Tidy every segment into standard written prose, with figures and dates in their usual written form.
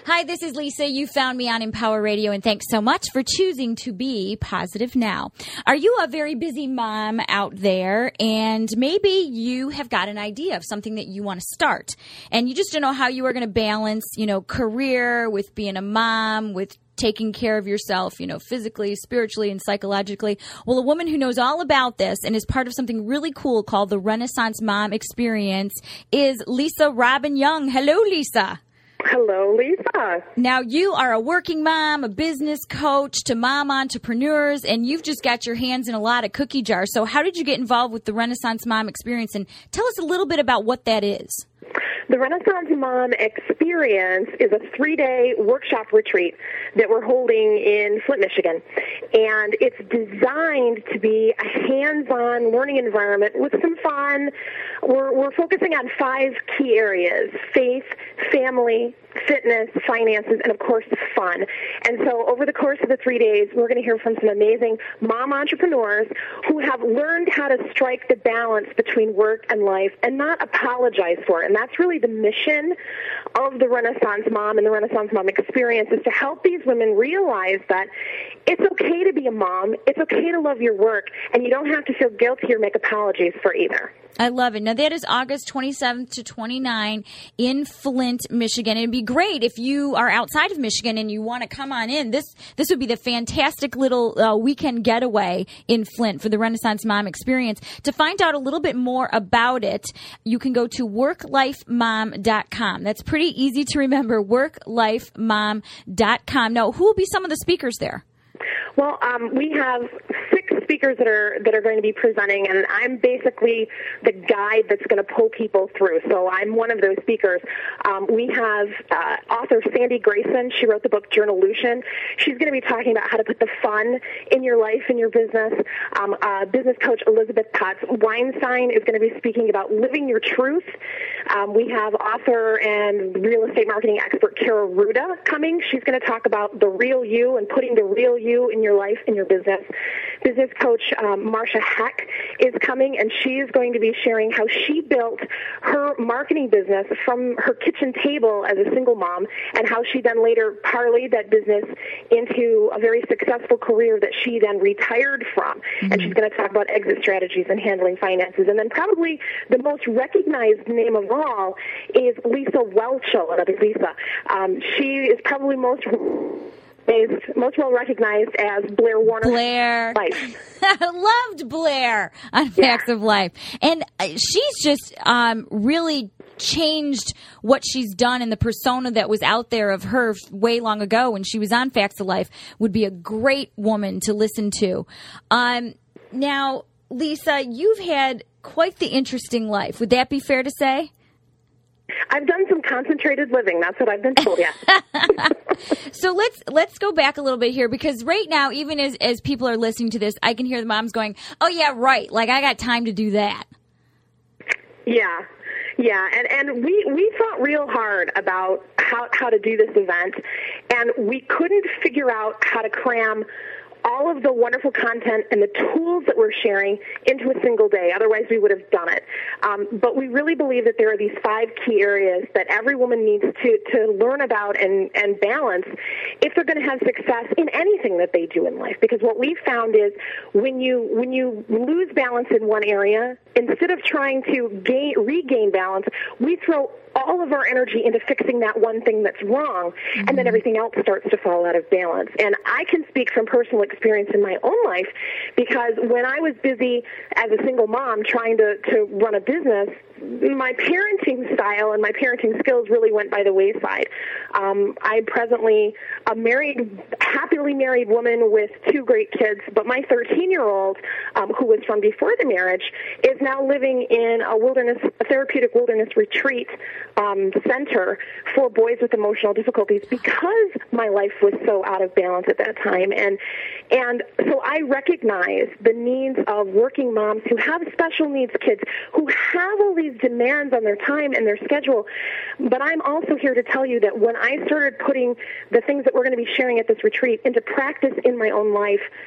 Hi, this is Lisa. You found me on Empower Radio, and thanks so much for choosing to be positive now. Are you a very busy mom out there, and maybe you have got an idea of something that you want to start, and you just don't know how you are going to balance, career with being a mom, with taking care of yourself, physically, spiritually, and psychologically? Well, a woman who knows all about this and is part of something really cool called the Renaissance Mom Experience is Lisa Robin Young. Hello, Lisa. Hello, Lisa. Now, you are a working mom, a business coach to mom entrepreneurs, and you've just got your hands in a lot of cookie jars. So how did you get involved with the Renaissance Mom Experience? And tell us a little bit about what that is. The Renaissance Mom Experience is a 3-day workshop retreat that we're holding in Flint, Michigan. And it's designed to be a hands-on learning environment with some fun. We're focusing on 5 key areas: faith, family, fitness, finances, and of course, fun. And so over the course of the 3 days, we're going to hear from some amazing mom entrepreneurs who have learned how to strike the balance between work and life and not apologize for it. And that's really the mission of the Renaissance Mom and the Renaissance Mom Experience, is to help these women realize that it's okay to be a mom, it's okay to love your work, and you don't have to feel guilty or make apologies for either. I love it. Now, that is August 27th to 29 in Flint, Michigan. It'd be great if you are outside of Michigan and you want to come on in. This would be the fantastic little weekend getaway in Flint for the Renaissance Mom Experience. To find out a little bit more about it, you can go to worklifemom.com. That's pretty easy to remember, worklifemom.com. Now, who will be some of the speakers there? Well, we have 6 speakers that are going to be presenting, and I'm basically the guide that's going to pull people through. So I'm one of those speakers. We have author Sandy Grayson. She wrote the book Journalution. She's going to be talking about how to put the fun in your life and your business. Business coach Elizabeth Potts Weinstein is going to be speaking about living your truth. We have author and real estate marketing expert Kara Ruda coming. She's going to talk about the real you and putting the real you in your life and your business. Business coach Marsha Heck is coming, and she's going to be sharing how she built her marketing business from her kitchen table as a single mom, and how she then later parlayed that business into a very successful career that she then retired from. Mm-hmm. And she's going to talk about exit strategies and handling finances. And then probably the most recognized name of all is Lisa Whelchel, another Lisa. She is probably most well recognized as Blair Warner. Blair. Life. I loved Blair on Facts of Life. And she's just really changed what she's done, and the persona that was out there of her way long ago when she was on Facts of Life would be a great woman to listen to. Now, Lisa, you've had quite the interesting life. Would that be fair to say? I've done some concentrated living. That's what I've been told, yes. So let's go back a little bit here, because right now, even as people are listening to this, I can hear the moms going, oh, yeah, right. Like, I got time to do that. Yeah. Yeah, and we thought real hard about how to do this event, and we couldn't figure out how to cram all of the wonderful content and the tools that we're sharing into a single day. Otherwise, we would have done it. But we really believe that there are these 5 key areas that every woman needs to learn about and balance if they're going to have success in anything that they do in life. Because what we found is when you lose balance in one area, instead of trying to regain balance, we throw all of our energy into fixing that one thing that's wrong, and then everything else starts to fall out of balance. And I can speak from personal experience in my own life, because when I was busy as a single mom trying to run a business, my parenting style and my parenting skills really went by the wayside. I'm presently a happily married woman with 2 great kids, but my 13-year-old, who was from before the marriage, is now living in a therapeutic wilderness retreat center for boys with emotional difficulties, because my life was so out of balance at that time. And so I recognize the needs of working moms who have special needs kids, who have all these demands on their time and their schedule. But I'm also here to tell you that when I started putting the things that we're going to be sharing at this retreat into practice in my own life,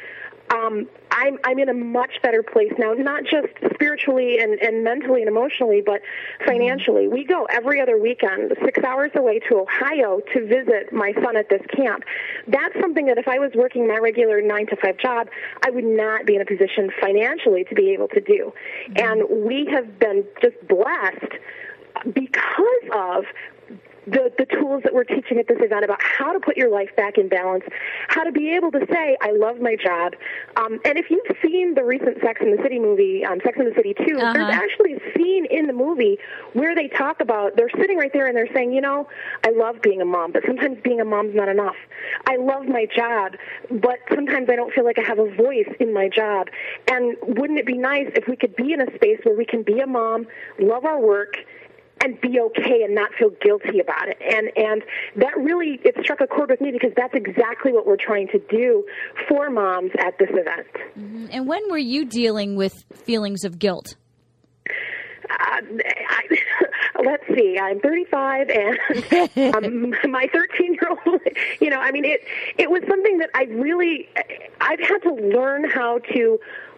I'm in a much better place now, not just spiritually and mentally and emotionally, but financially. We go every other weekend, 6 hours away to Ohio to visit my son at this camp. That's something that if I was working my regular 9-to-5 job, I would not be in a position financially to be able to do. And we have been just blessed because of the tools that we're teaching at this event about how to put your life back in balance, how to be able to say, I love my job. And if you've seen the recent Sex and the City movie, Sex and the City 2, there's actually a scene in the movie where they talk about, they're sitting right there and they're saying, you know, I love being a mom, but sometimes being a mom's not enough. I love my job, but sometimes I don't feel like I have a voice in my job. And wouldn't it be nice if we could be in a space where we can be a mom, love our work, and be okay and not feel guilty about it. And that really, it struck a chord with me because that's exactly what we're trying to do for moms at this event. Mm-hmm. And when were you dealing with feelings of guilt? Let's see, I'm 35 and my 13-year-old, you know, I mean, it was something that I've had to learn how to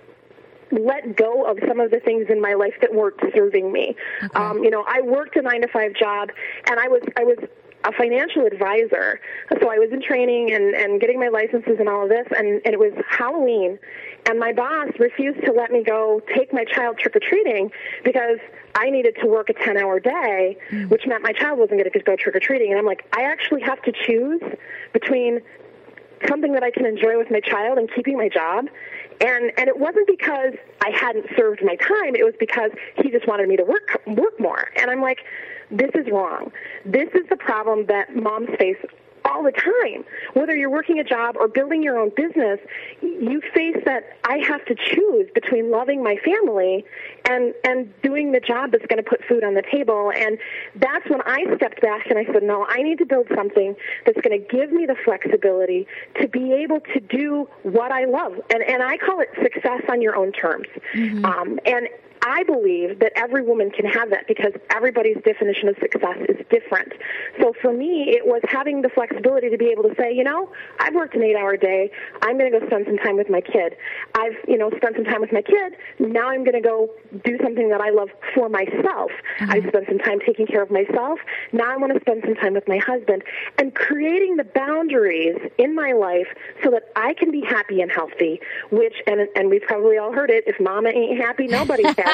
let go of some of the things in my life that weren't serving me. Okay. You know, I worked a 9-to-5 job, and I was a financial advisor. So I was in training and getting my licenses and all of this, and it was Halloween, and my boss refused to let me go take my child trick-or-treating because I needed to work a 10-hour day, which meant my child wasn't going to go trick-or-treating. And I'm like, I actually have to choose between something that I can enjoy with my child and keeping my job. And it wasn't because I hadn't served my time. It was because he just wanted me to work more. And I'm like, this is wrong. This is the problem that moms face all the time. Whether you're working a job or building your own business, you face that I have to choose between loving my family and doing the job that's going to put food on the table. And that's when I stepped back and I said, no, I need to build something that's going to give me the flexibility to be able to do what I love. And I call it success on your own terms. Mm-hmm. And I believe that every woman can have that because everybody's definition of success is different. So for me, it was having the flexibility to be able to say, you know, I've worked an 8-hour day. I'm going to go spend some time with my kid. I've, spent some time with my kid. Now I'm going to go do something that I love for myself. Mm-hmm. I've spent some time taking care of myself. Now I want to spend some time with my husband. And creating the boundaries in my life so that I can be happy and healthy, which, and we've probably all heard it, if mama ain't happy, nobody's happy.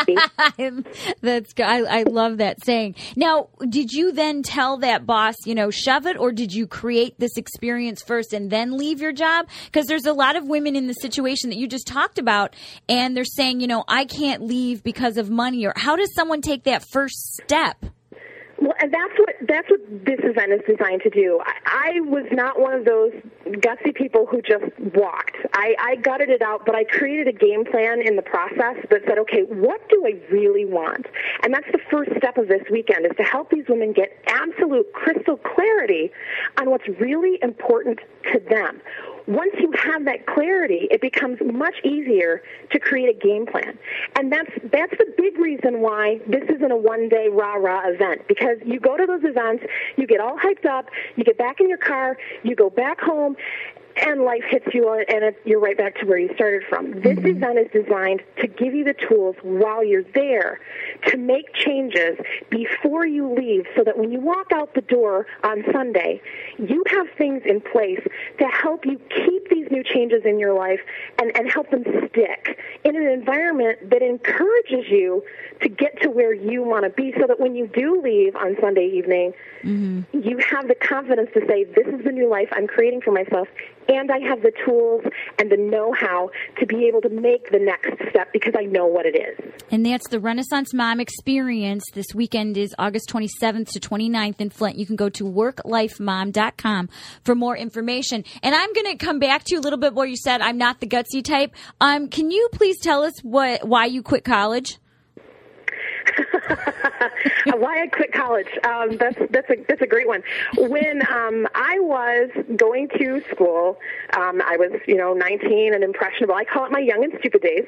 That's good. I love that saying. Now, did you then tell that boss, shove it, or did you create this experience first and then leave your job? Because there's a lot of women in the situation that you just talked about, and they're saying, I can't leave because of money. Or how does someone take that first step? Well, and that's what this event is designed to do. I was not one of those gutsy people who just walked. I gutted it out, but I created a game plan in the process that said, okay, what do I really want? And that's the first step of this weekend, is to help these women get absolute crystal clarity on what's really important to them. Once you have that clarity, it becomes much easier to create a game plan. And that's the big reason why this isn't a one-day rah-rah event, because you go to those events, you get all hyped up, you get back in your car, you go back home, and life hits you, and you're right back to where you started from. This event is designed to give you the tools while you're there to make changes before you leave, so that when you walk out the door on Sunday, you have things in place to help you keep these new changes in your life and help them stick in an environment that encourages you to get to where you want to be, so that when you do leave on Sunday evening, you have the confidence to say, this is the new life I'm creating for myself, and I have the tools and the know-how to be able to make the next step because I know what it is. And that's the Renaissance Mom Experience. This weekend is August 27th to 29th in Flint. You can go to worklifemom.com for more information. And I'm going to come back to you a little bit more. You said I'm not the gutsy type. Can you please tell us why you quit college? Why I quit college. That's a great one. When I was going to school, I was 19 and impressionable. I call it my young and stupid days.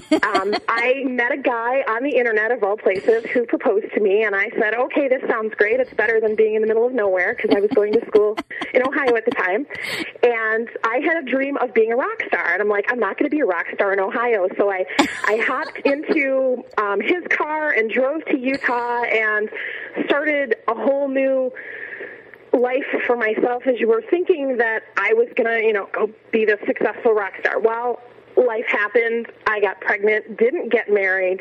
I met a guy on the internet of all places who proposed to me, and I said, okay, this sounds great. It's better than being in the middle of nowhere, because I was going to school in Ohio at the time. And I had a dream of being a rock star, and I'm like, I'm not going to be a rock star in Ohio. So I hopped into his car and drove to Utah and started a whole new life for myself, as you were, thinking that I was going to, go be the successful rock star. Well, life happened. I got pregnant, didn't get married,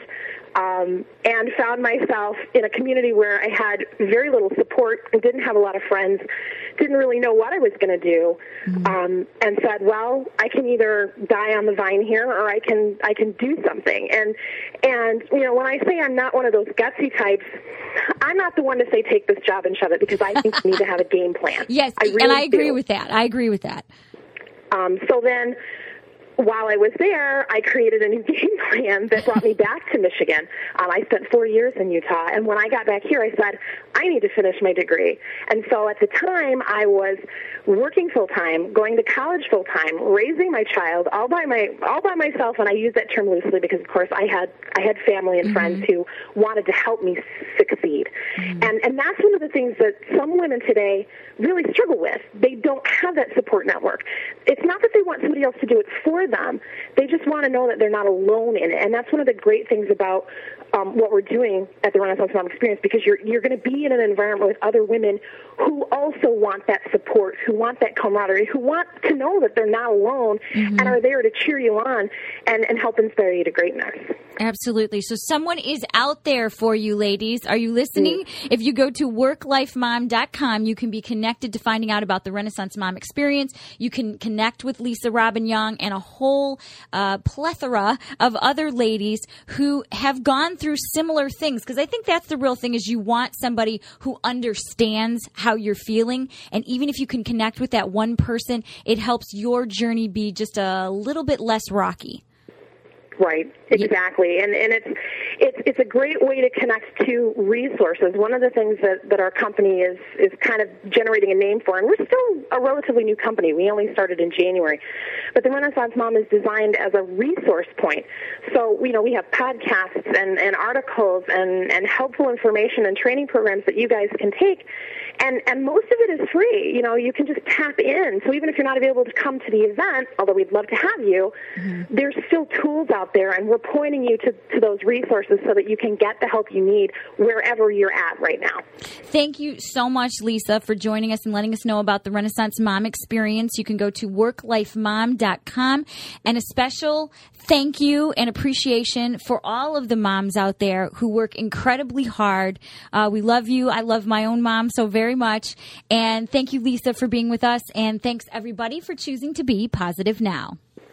and found myself in a community where I had very little support and didn't have a lot of friends, didn't really know what I was going to do, and said, well, I can either die on the vine here, or I can do something. And when I say I'm not one of those gutsy types, I'm not the one to say take this job and shove it, because I think you need to have a game plan. Yes, and I agree with that. I agree with that. So then, while I was there, I created a new game plan that brought me back to Michigan. I spent 4 years in Utah, and when I got back here, I said, I need to finish my degree. And so at the time, I was working full-time, going to college full-time, raising my child all by myself, and I use that term loosely because, of course, I had family and friends who wanted to help me succeed. And that's one of the things that some women today really struggle with. They don't have that support network. It's not that they want somebody else to do it for them. They just want to know that they're not alone in it. And that's one of the great things about what we're doing at the Renaissance Mom Experience, because you're going to be in an environment with other women who also want that support, who want that camaraderie, who want to know that they're not alone and are there to cheer you on and help inspire you to greatness. Absolutely. So someone is out there for you, ladies. Are you listening? If you go to worklifemom.com, you can be connected to finding out about the Renaissance Mom Experience. You can connect with Lisa Robin Young and a whole plethora of other ladies who have gone through similar things, because I think that's the real thing, is you want somebody who understands how you're feeling. And even if you can connect with that one person, it helps your journey be just a little bit less rocky. Right, exactly. And it's a great way to connect to resources. One of the things that our company is kind of generating a name for, and we're still a relatively new company. We only started in January. But the Renaissance Mom is designed as a resource point. So, we have podcasts and articles and helpful information and training programs that you guys can take. And most of it is free. You can just tap in. So even if you're not able to come to the event, although we'd love to have you, there's still tools out there, and we're pointing you to those resources so that you can get the help you need wherever you're at right now. Thank you so much, Lisa, for joining us and letting us know about the Renaissance Mom Experience. You can go to worklifemom.com. And a special thank you and appreciation for all of the moms out there who work incredibly hard. We love you. I love my own mom so very much. And thank you, Lisa, for being with us. And thanks, everybody, for choosing to be positive now.